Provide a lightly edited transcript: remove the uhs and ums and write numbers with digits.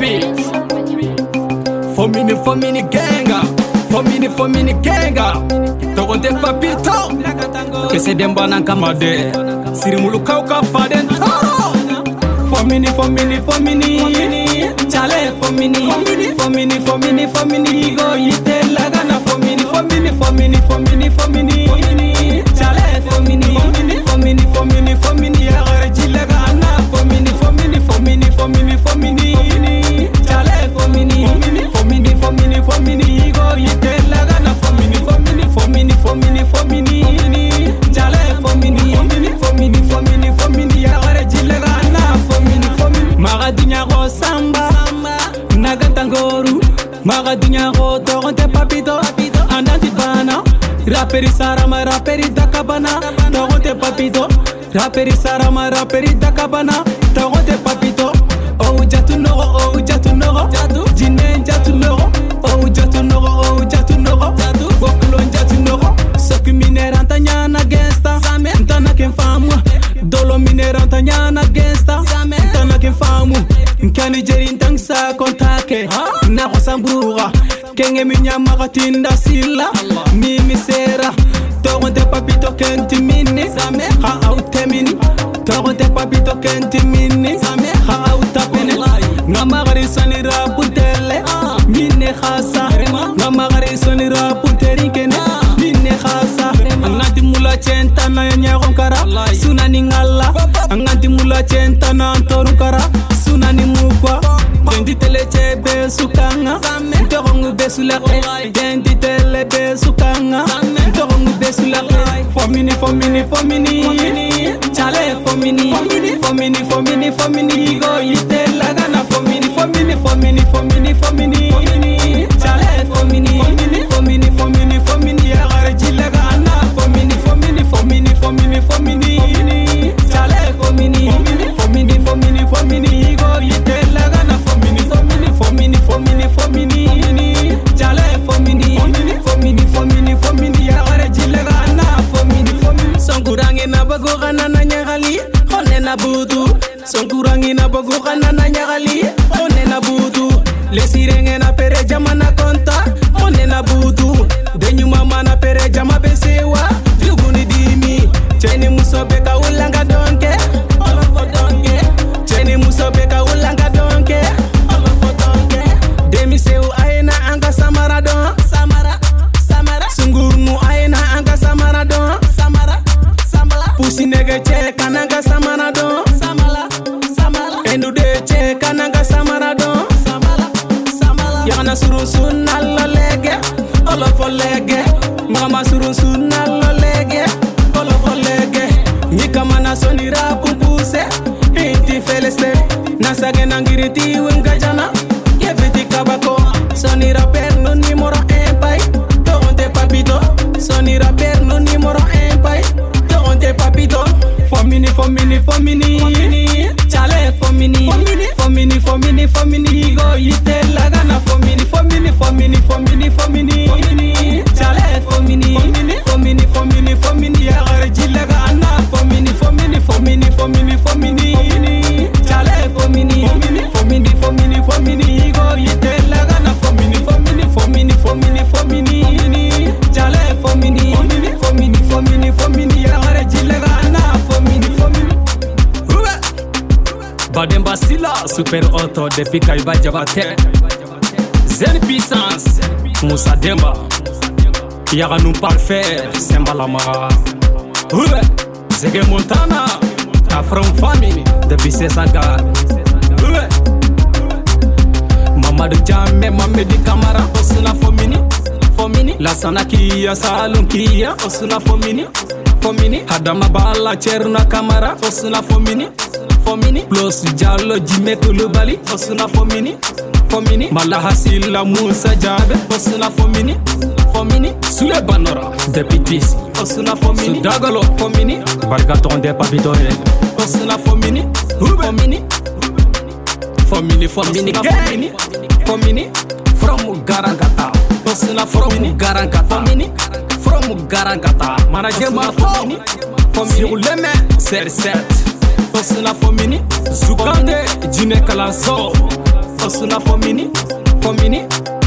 beat. For mini genga. For mini genga. Togonte papito. Que se dembana kamade. Sirimulu kauka faden toro. For mini. Chale for mini. Go yite lagana for mini. Chale for mini. Agare jilagana for mini. Chale for mini. Go yite lagana for mini. Chale for mini. Agare jilagana for mini. Magadinya go samba. Nagatangoru. Magadinya go toronte papito. Andanti bana. Raperi sarama, raperi dakabana. Toronte papito. Raperi sarama, raperi dakabana. Toronte papito. Oh jatu noro. Jine jatu noro. Oh jatu noro. Bokulon jatu noro. Soki mineranta nyana gangsta. Ntana ken famu. Dolo mineranta nyana gangsta. Ntana ken famu. Nkani jeri ntangsa kontake. Nako sambrura. Kenge minyama katinda sila. Mimi sera. Toronte papito kenti mini. Ha autemini. Toronte papito kenti mini. Ha autapene. Ngamagari sanira puntele. Mine khasa. Ngamagari sanira punterinkene. Mine khasa. Anganti mula chenta na nyagonkara. Sunani ngala. Anganti mula chenta na antorunkara. Sunani mukwa. Dendi tele chebe sukanga. Ntorongu besulake. Dendi tele be sukanga. Ntorongu besulake. For mini. Chale for mini. Go yite lagana for mini. Chale for mini. Agare jilagana for mini. Chale for mini. Go yite lagana for mini. Chale for mini. Agare jilagana for mini. Sonkurangi na bagogana na nyagali. Hone na butu. Sonkurangi na bagogana na nyagali. Hone na butu. Lesirenge na pere jama na konta. Hone na butu. Denyu mama na pere jama besewa. Juguni dimi. Cheni musobeka ulanga donke. Olofo donke. Cheni musobeka ulanga donke. Olofo donke. Demi seu aina anga samara don. Samara. Sungurnu aina anga samara don. Samara. Pusi nege che kananga samara don. Samala. Endu de che kananga samara don. Samala. Yana surun nalla lege. Olofo lege. Mama surun nalla lege. Olofo lege. Nikamana sonira pumpuse. Inti feleste. Nasage nangiriti wengajana. Yeviti kabako. Sonira per no numero 1 pai. Toronte papito. Sonira per no numero 1 pai. Toronte papito. For mini. Chale for mini. Go yite lagana for mini. Chale for mini. Agare jilagana for mini. Chale for mini. Go yite lagana for mini. Chale for mini. Agare jilagana for mini. Bademba Sila, super auto depuis Kaiba Jabate. Zen puissance, Moussa Demba. Yaga nous parfait, Sembalama. Zege Montana, Afro Family, depuis Sesanga. Mamadou Djamé, Mamedi Kamara, Osuna Fomini. La Sanakia, Salunkia, Osuna Fomini. Hadama Bala, Cherna Kamara, Osuna Fomini. Plus Jallo Jimeto Lubali, Osuna Fomini. Malahasila Moussa Jabe, Osuna Fomini. Sule Banora, Deputis, Osuna Fomini. Dagalo Fomini. Bargaton de Papitore, Osuna Fomini. From Garangata, Osuna from Garangata, Manajema Fomini. Sur les mains, c'est 7. Osuna Fomini. Zukande, Jine Kalaso. suna for mini